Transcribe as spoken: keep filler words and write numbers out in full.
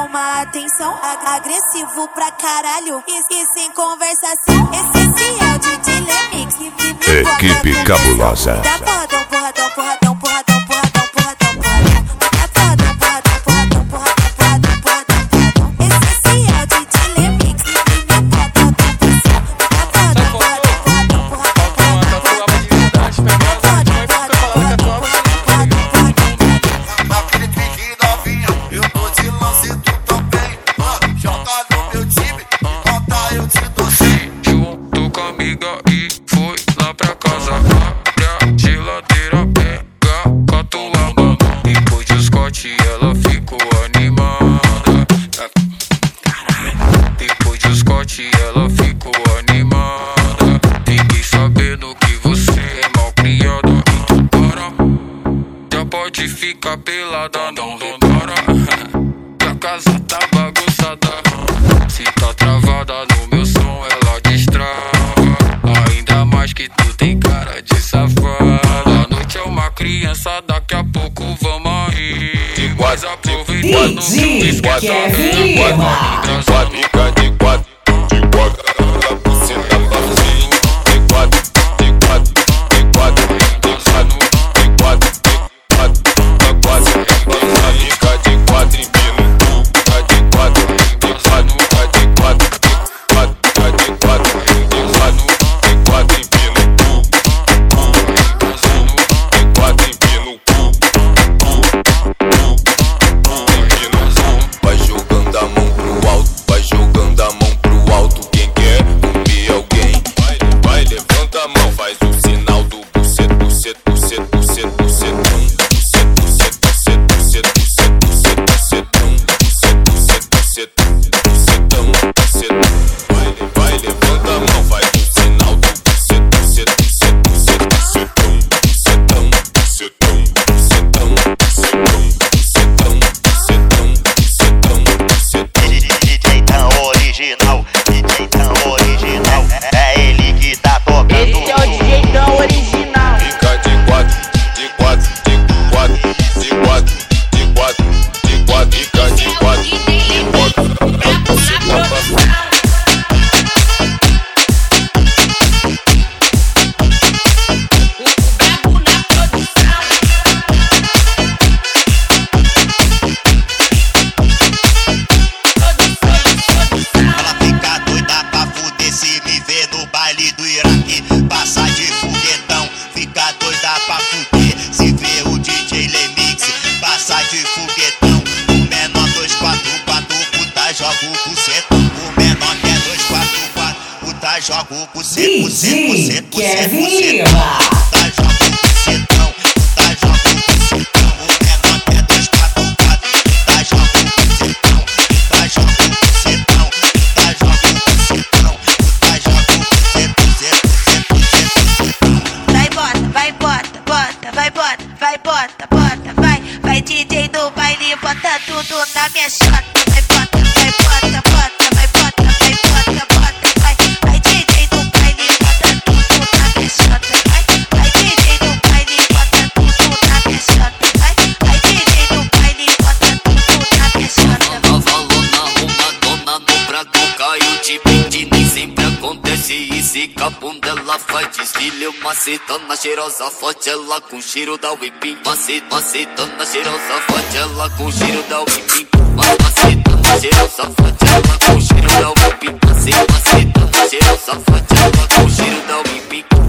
chama atenção, agressivo pra caralho. E, e sem conversação, essencial D J Lemix. Equipe cabulosa. Dá porradão, porradão, porradão, porradão, porradão, porradão, porradão. Dá porradão, porradão, porradão, porradão, porradão, porradão, porradão. Essencial D J Lemix. Me bota pra pressão. Dá porradão, porradão, porradão, porradão, porradão, porradão. Eu tô de lance, tu também. Joga no meu time, bota eu te dou sim. Junto com a amiga e foi lá pra casa. Abre a geladeira, pega catulamba. Depois de Scott ela ficou animada. Depois de Scott ela ficou animada. Fiquei sabendo que você é mal criada. Então para, já pode ficar pelada. Não repara, que a casa tá bagunçada. Se tá travada no meu som ela destrava. Ainda mais que tu tem cara de safada. A noite é uma criança, daqui a pouco vamos aí. Mas aproveitando que eu esqueço a Fica de quatro, de quatro, ela buceta pra cima. De quatro, de quatro, de quatro, de quatro, de quatro, de quatro, de quatro. Fica de quatro, empina o cu. Fica de quatro, de quatro, fica de quatro, de quatro, fica de quatro, de quatro, de quatro, empina o cu. De quatro, empina o cu. Vai jogando a mão pro alto, vai jogando a mão pro alto. Quem quer comer alguém, vai, vai, levanta a mão, faz o sinal do bucet, bucet, bucet, bucet, bucetão. Bucet, bucet, bucet, bucet, bucet, bucet, bucetão. Bucet, bucet, bucet, bucetão, bucetão. Vai, vai, levanta a mão, faz o sinal do bucet, bucet, bucet, bucet, bucetão. Bucetão, bucetão, bucetão, bucetão, bucetão, bucetão, bucetão, bucetão. D J tão original, D J tão original. É ele que tá tocando. Esse é o D J tão original. Fica de quatro, de quatro, de quatro, de quatro, de quatro, de quatro, fica de quatro, de quatro. Você tá passando. Ela fica doida pra fuder se me ver no baile do Iraque. Passar de foguetão, fica doida pra fuder se vê o D J Lemix. Passar de foguetão, o menor dois quatro quatro, puta joga o bucetão. O menor que é dois quatro quatro, puta joga o bucetão. Bucet, bucet, bucet, bucetão. Puta joga o bucetão, puta joga o bucetão. O menor que é dois quatro quatro, puta joga o bucetão. Puta joga o bucetão, puta joga o bucetão. Puta joga o bucet, bucet, bucet, bucet, bucetão. Vai bota, vai bota, bota, vai bota, vai bota, bota, vai. Vai D J do baile, bota tudo na minha chota. Vai bota, vai bota, bota, vai bota, vai bota, bota, vai. Vai D J do baile, bota tudo na minha chota. Vai, vai D J do baile, bota tudo na minha chota. Vai, vai D J do baile, bota tudo na minha chota. Cavalona, arrumadona, no prato caiu de pente. Nem sempre acontece isso e com a bunda ela faz desfile. Macetona cheirosa, forte ela com cheiro da whipping. Macetona cheirosa, forte ela com cheiro da whipping. Macetona cheirosa, forte ela com cheiro da whipping. Macetona cheirosa, forte ela com cheiro da whipping.